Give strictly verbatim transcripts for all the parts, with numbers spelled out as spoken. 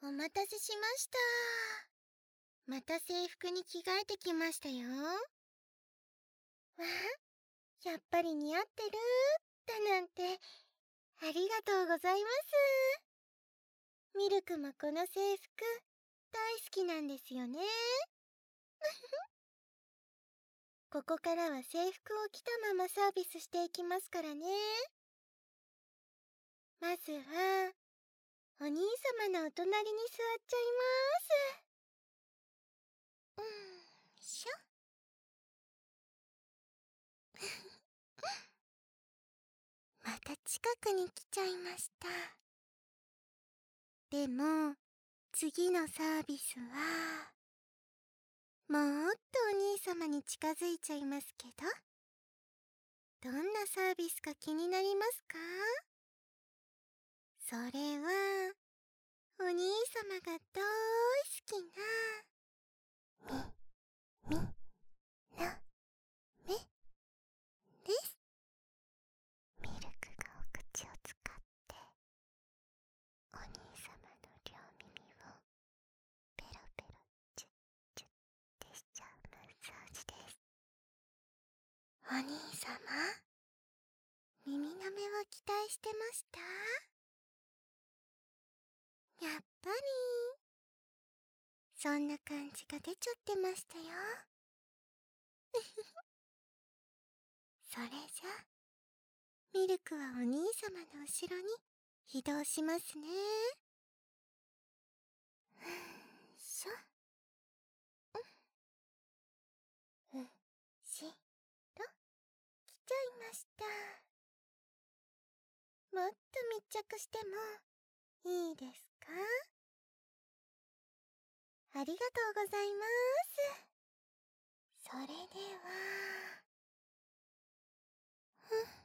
お待たせしました。また制服に着替えてきましたよ。わあ、やっぱり似合ってるだなんて、ありがとうございます。ミルクもこの制服、大好きなんですよね。ここからは制服を着たままサービスしていきますからね。まずは、お兄様のお隣に座っちゃいます。うーんしょ。また近くに来ちゃいました。でも、次のサービスは、もっとお兄様に近づいちゃいますけど、どんなサービスか気になりますか？それは、お兄様が大好きな、み、み、な、め、です。ミルクがお口を使って、お兄様の両耳を、ペロペロ、チュッチュッってしちゃうマッサージです。お兄様、耳の目を期待してました？やっぱり、そんな感じが出ちゃってましたよ。それじゃ、ミルクはお兄様の後ろに移動しますね。ふんしょ。うん、うしろ、来ちゃいました。もっと密着してもいいですか？ありがとうございます。それでは、ふん。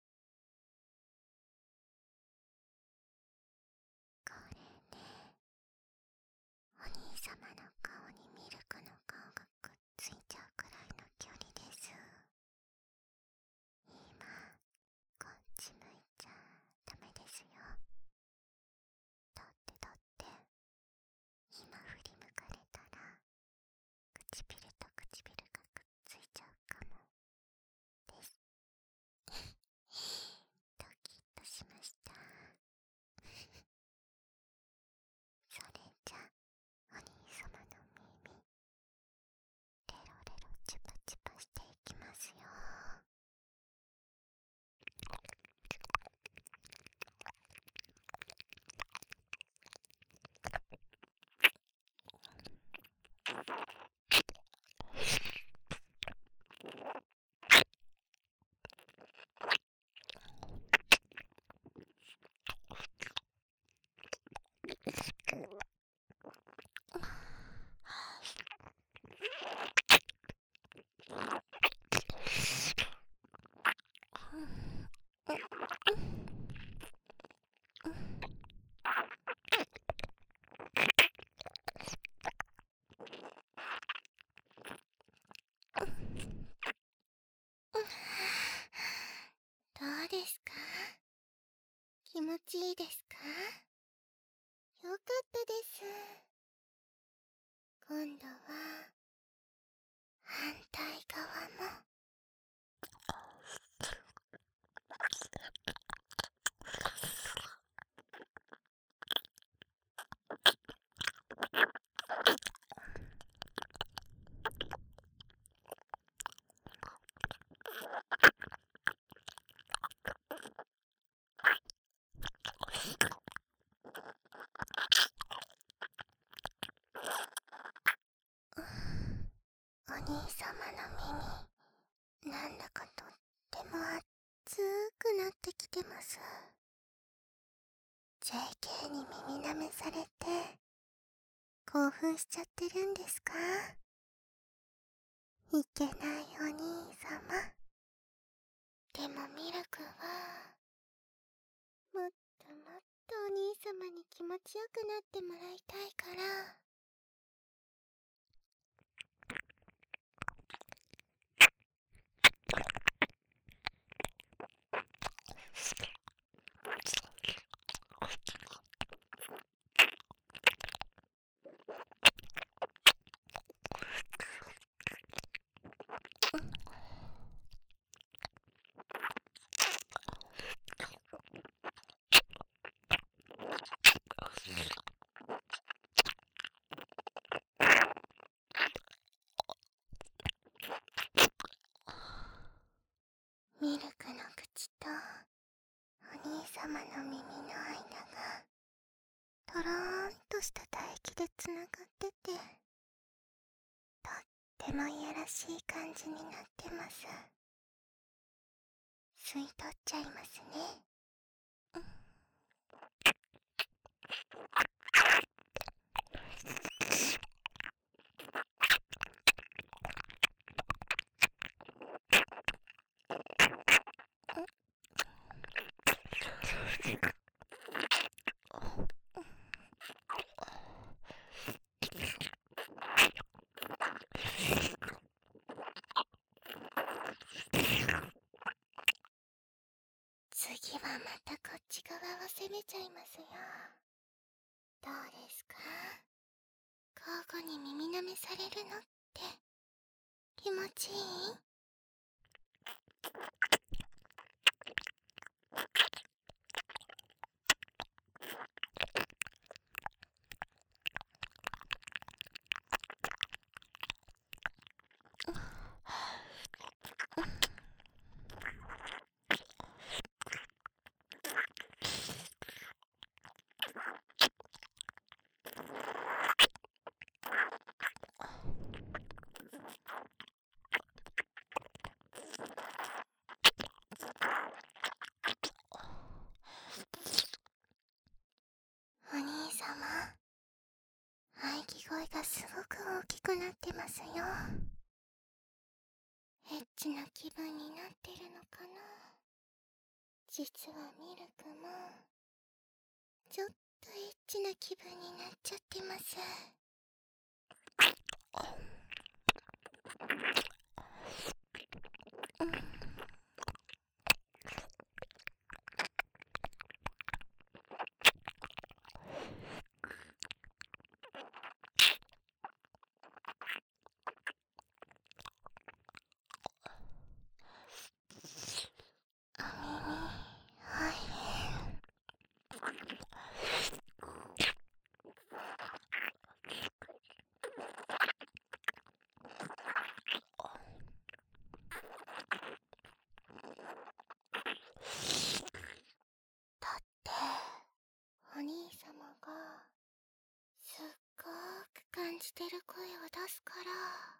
これで、お兄様の顔にミルクの顔がくっついちゃうくらいの距離です。今、こっち向いちゃダメですよ。取って取って。今振り向かれたら、唇と唇がくっついちゃうかも。です。ドキッとしました。それじゃ、お兄様の耳、レロレロチュパチュパしていきますよ。どうですか？気持ちいいですか？よかったです。今度は反対側も。お兄様の耳、なんだかとっても熱くなってきてます。ジェイケー に耳舐めされて、興奮しちゃってるんですか？いけないお兄様。でもミルクは、もっともっとお兄様に気持ちよくなってもらいたいから。 とした唾液でつながってて、とってもいやらしい感じになってます。吸い取っちゃいますね。次はまたこっち側を攻めちゃいますよ。どうですか？交互に耳舐めされるのって気持ちいい？お兄様、喘ぎ声がすごく大きくなってますよ。エッチな気分になってるのかな？実はミルクもちょっとエッチな気分になっちゃってます。うん、お耳入れ。だってお兄様がすっごく感じてる声を出すから、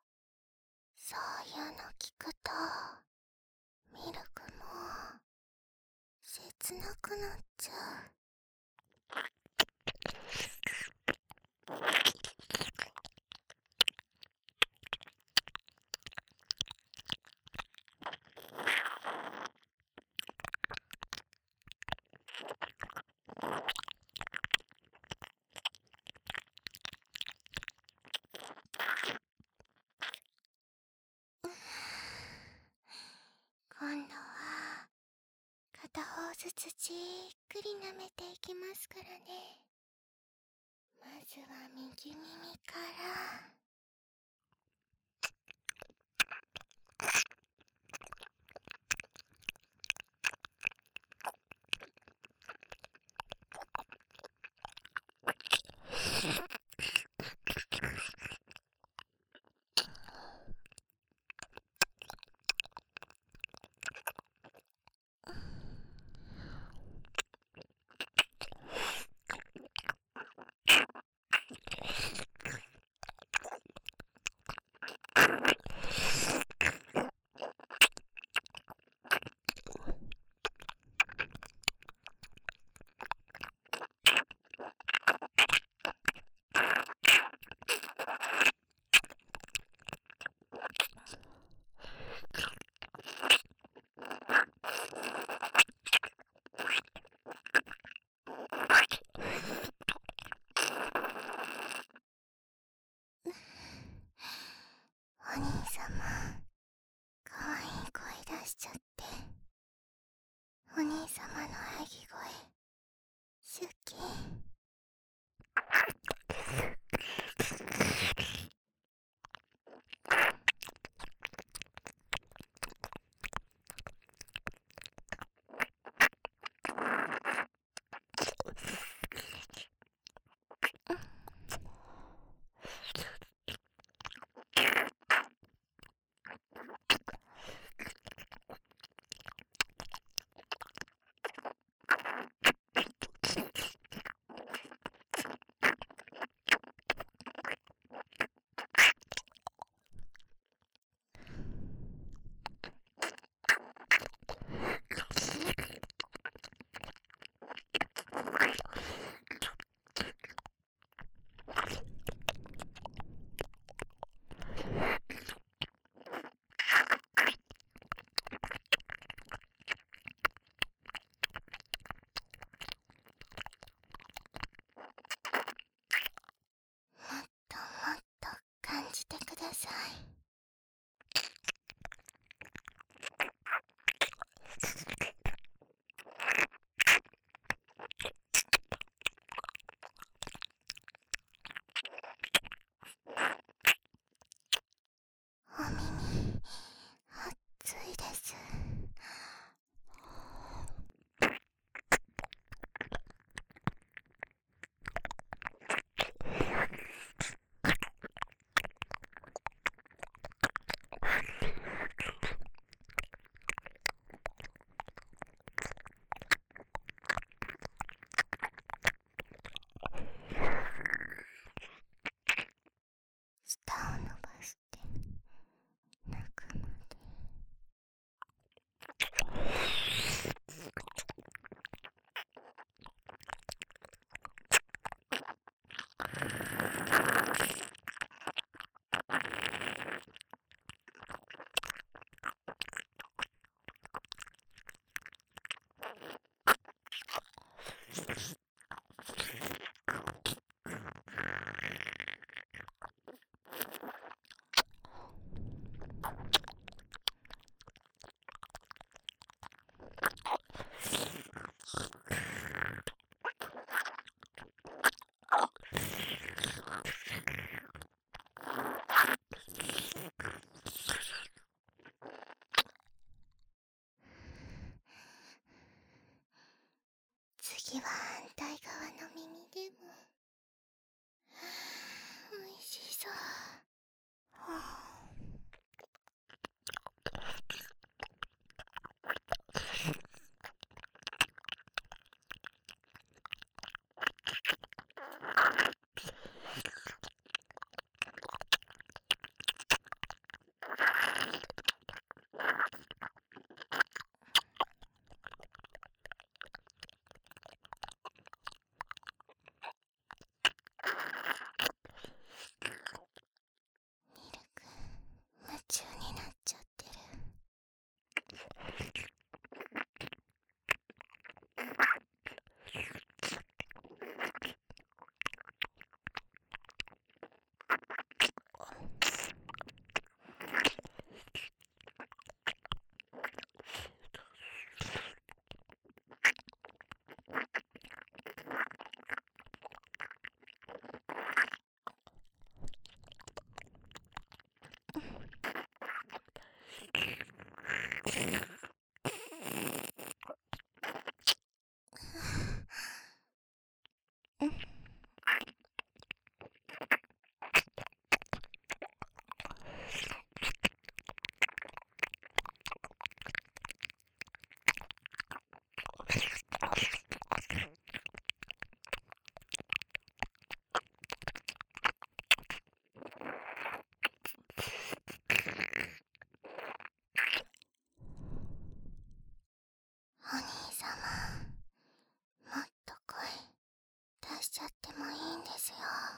そういうの聞くとミルクも切なくなっちゃう。今度は片方ずつじっくり舐めていきますからね。まずは右耳から。お兄様、かわいい声出しちゃって。お兄様の喘ぎ声好き。 しちゃってもいいんですよ。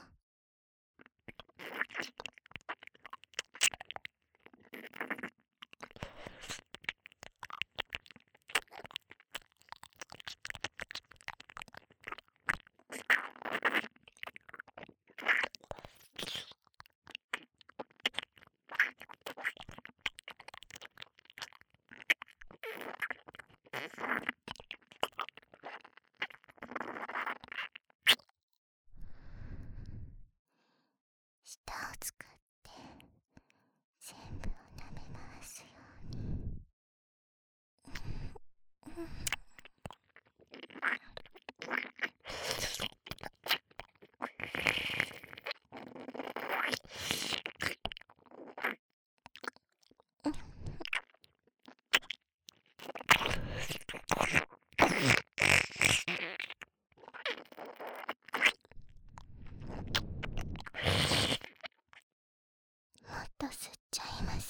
舌を使って全部を舐め回すように。もっと吸っちゃいます。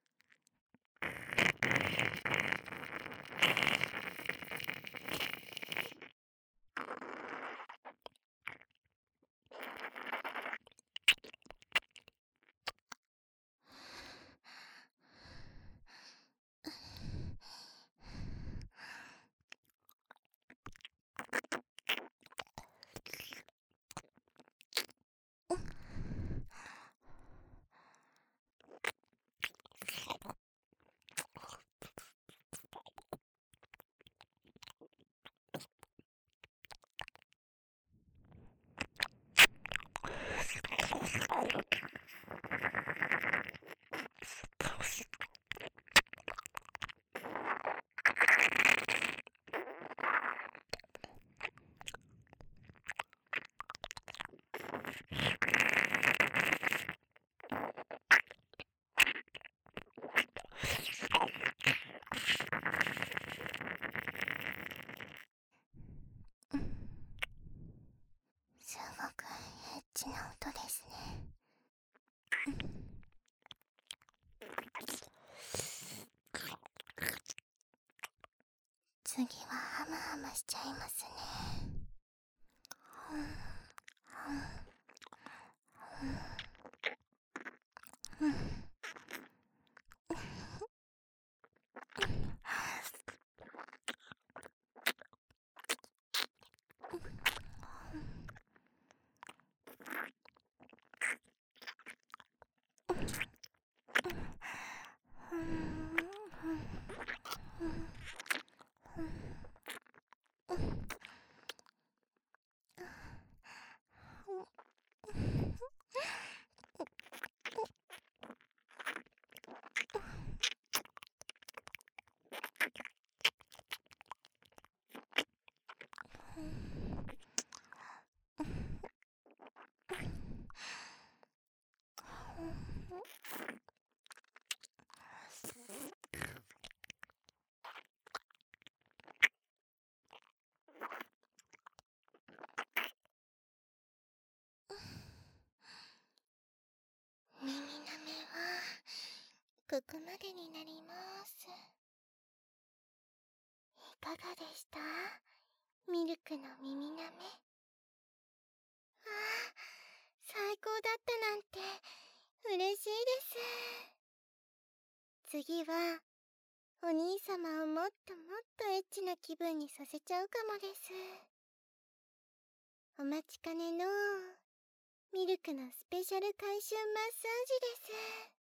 すごくエッチな音ですね。次はハムハムしちゃいますね。耳舐めはここまでになります。いかがでした？ミルクの耳舐め。ああ、最高だったなんて嬉しいです。次はお兄様をもっともっとエッチな気分にさせちゃうかもです。お待ちかねのミルクのスペシャル回春マッサージです。